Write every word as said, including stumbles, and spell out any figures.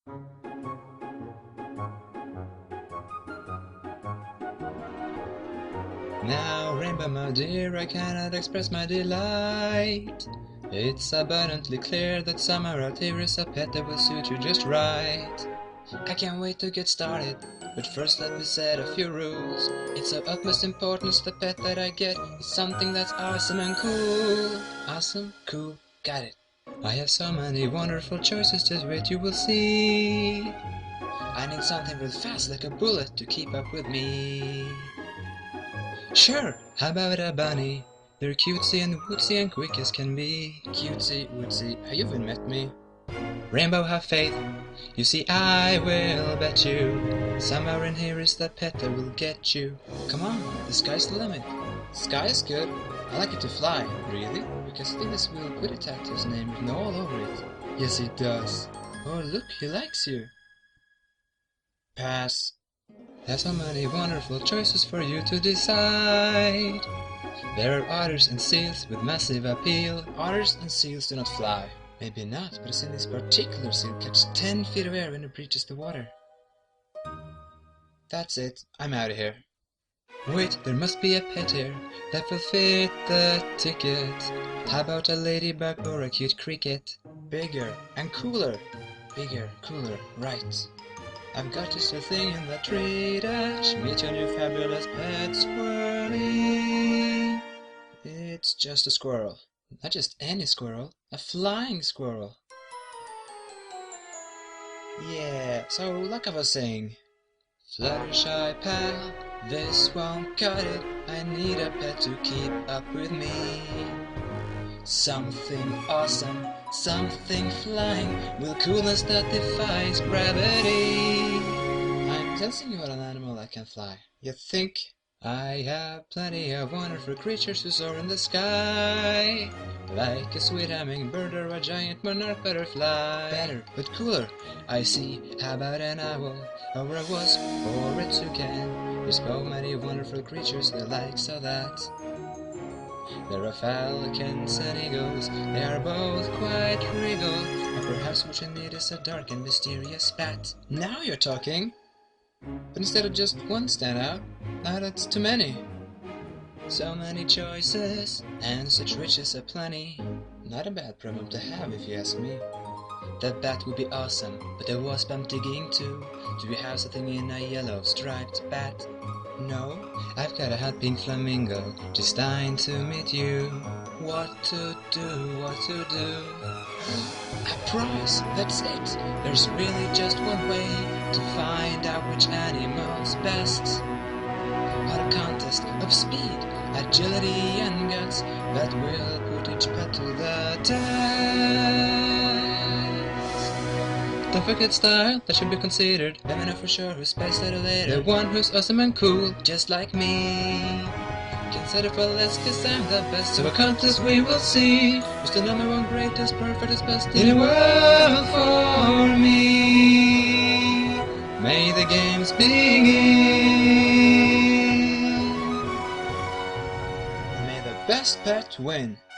Now, Rainbow, my dear, I cannot express my delight. It's abundantly clear that somewhere out here is a pet that will suit you just right. I can't wait to get started, but first let me set a few rules. It's of utmost importance the pet that I get is something that's awesome and cool. Awesome, cool, got it. I have so many wonderful choices, just wait you will see. I need something real fast like a bullet to keep up with me. Sure, how about a bunny? They're cutesy and wootsy and quick as can be. Cutesy, wootsy, have you even met me? Rainbow, have faith. You see, I will bet you somewhere in here is the pet that will get you. Come on, the sky's the limit. Sky is good. I like it to fly. Really? Because I think this will put a tattoo's name written all over it. Yes, it does. Oh, look, he likes you. Pass. There's so many wonderful choices for you to decide. There are otters and seals with massive appeal. Otters and seals do not fly. Maybe not, but I've seen this particular seal catch ten feet of air when it breaches the water. That's it, I'm out of here. Wait, there must be a pet here that will fit the ticket. How about a ladybug or a cute cricket? Bigger and cooler. Bigger, cooler, right. I've got just a thing in the tree dash. Meet your new fabulous pet squirrely. It's just a squirrel. Not just any squirrel, a flying squirrel. Yeah, so like I was saying, Fluttershy pal, this won't cut it. I need a pet to keep up with me. Something awesome, something flying, with coolness that defies gravity. I'm testing you on an animal that can fly. You think? I have plenty of wonderful creatures who soar in the sky, like a sweet hummingbird or a giant monarch butterfly. Better, but cooler. I see. How about an owl, or a wasp, or a toucan? There's so many wonderful creatures they like so that there are falcons and eagles. They are both quite regal. Or perhaps what you need is a dark and mysterious bat. Now you're talking! But instead of just one standout, now that's too many. So many choices, and such riches aplenty. Not a bad problem to have if you ask me. That bat would be awesome, but the wasp I'm digging to. Do you have something in a yellow striped bat? No, I've got a hot pink flamingo, just dying to meet you. What to do, what to do? A prize, that's it. There's really just one way to find out which animal's best. On a contest of speed, agility and guts that will put each pet to the test. Don't forget style, that should be considered. Let me know for sure who's best at it later. The one who's awesome and cool, just like me. Consider for less, cause I'm the best. So a contest we will see who's the number one greatest, perfectest, best in the world for me. May the games begin. May the best pet win.